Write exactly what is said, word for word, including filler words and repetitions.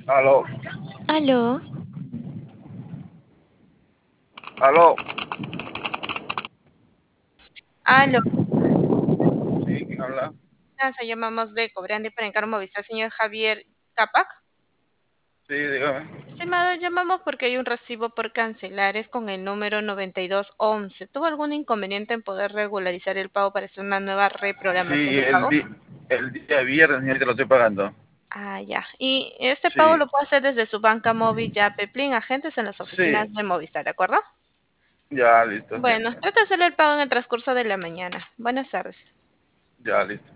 Aló, Aló, aló. aló, Sí, ¿quién habla? se llamamos de Cobrande para encargo Movistar, señor Javier Capac. Sí, dígame. Estimado, llamamos porque hay un recibo por cancelar, es con el número noventa y dos once. ¿Tuvo algún inconveniente en poder regularizar el pago para hacer una nueva reprogramación Sí, de el, pago? di- el día viernes, señorita, lo estoy pagando. Ah, ya. Y este pago Sí, lo puede hacer desde su banca móvil ya Peplin, agentes en las sí, oficinas de Movistar, ¿de acuerdo? ya listo, Bueno, señorita. trata de hacer el pago en el transcurso de la mañana. Buenas tardes. Ya listo.